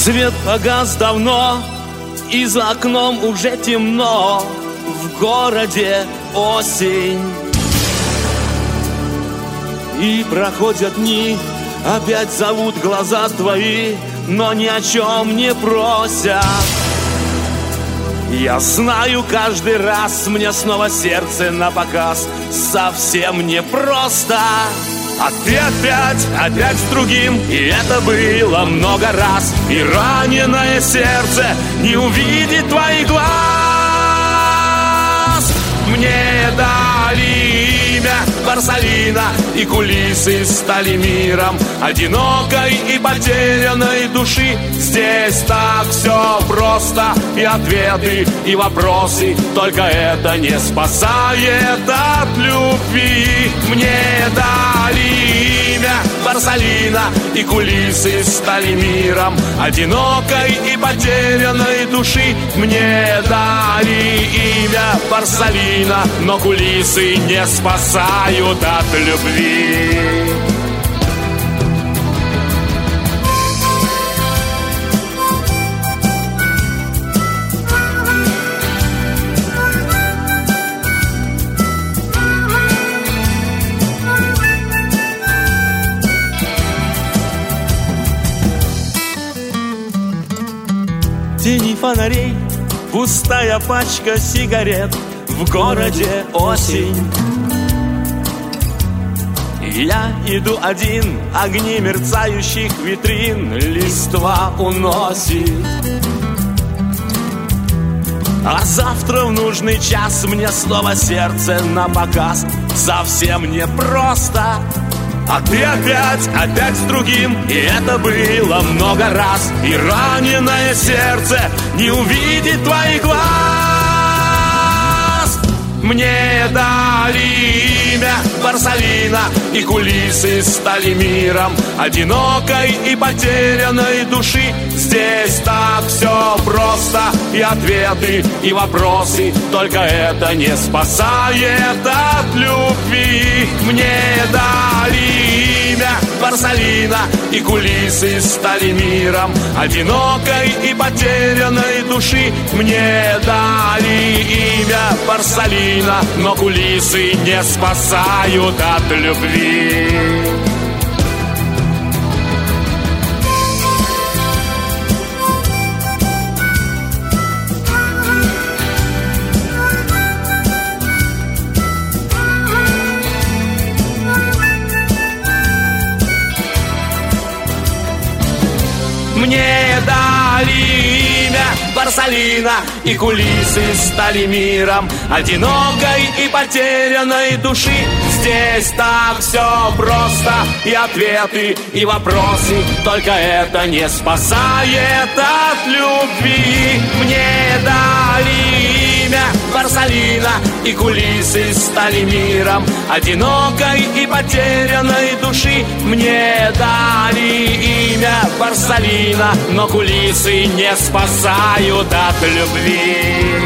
Свет погас давно, и за окном уже темно. В городе осень. И проходят дни, опять зовут глаза твои, но ни о чем не просят. Я знаю, каждый раз мне снова сердце напоказ. Совсем непросто. А ты опять с другим. И это было много раз. И раненое сердце не увидит твоих глаз. Мне дали имя Барсалина, и кулисы стали миром одинокой и потерянной души. Здесь так все просто, и ответы, и вопросы. Только это не спасает от любви. Мне дали имя Барсалина, и кулисы стали миром одинокой и потерянной души. Мне дали имя Барсалина, но кулисы не спасают от любви. Тени фонарей, пустая пачка сигарет. В городе осень. Я иду один, огни мерцающих витрин листва уносит. А завтра в нужный час мне снова сердце напоказ. Совсем непросто. А ты опять с другим. И это было много раз. И раненое сердце не увидит твоих глаз. Мне дали имя Барсалина, и кулисы стали миром одинокой и потерянной души. Здесь так все просто, и ответы, и вопросы. Только это не спасает от любви. Мне дали имя Барсалина, и кулисы стали миром одинокой и потерянной души. Мне дали имя Барсалина, но кулисы не спасают от любви. Мне дали имя Барсалина, и кулисы стали миром одинокой и потерянной души. Здесь так все просто, и ответы, и вопросы. Только это не спасает от любви. Мне дали имя Барсалина, и кулисы стали миром одинокой и потерянной души. Мне дали имя Барсалина, но кулисы не спасают от любви.